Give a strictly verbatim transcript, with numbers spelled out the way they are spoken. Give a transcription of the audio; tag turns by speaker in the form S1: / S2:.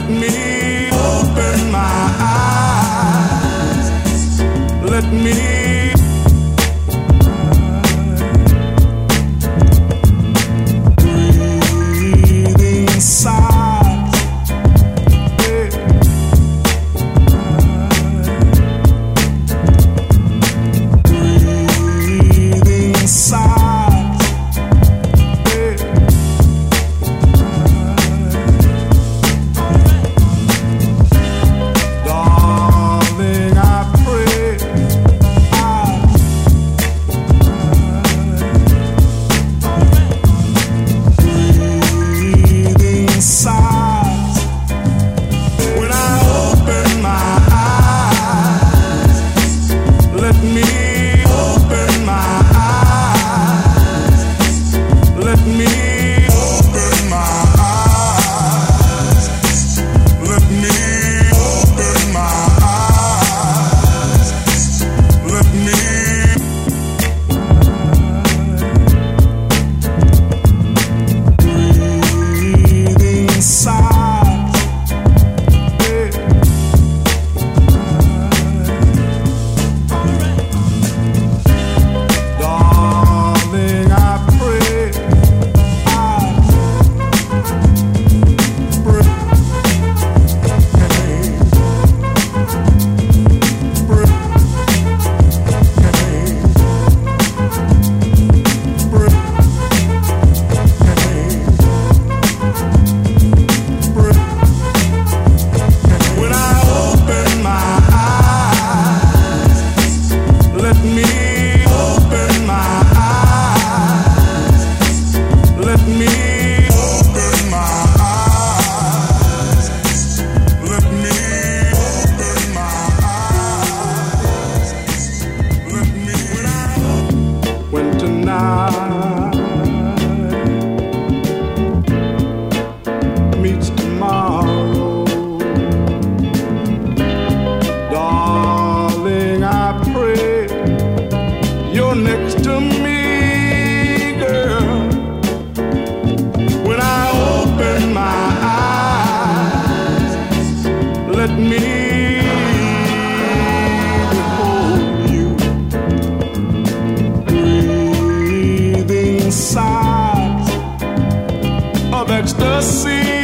S1: me open my eyes. Let me breathe inside. Breathe inside. Darling, I pray I breathe inside. When I open my eyes, let me open my eyes. Let me open my eyes. Let me open my eyes. Let me breathe inside. Darling, I pray I pray, pray, when I open my eyes, let me open my eyes. Let me open my eyes. Let me open my eyes. Let me when tonight meets tomorrow, darling, I pray you're next to me, girl. When I open my eyes, let me behold you. Breathe inside of ecstasy.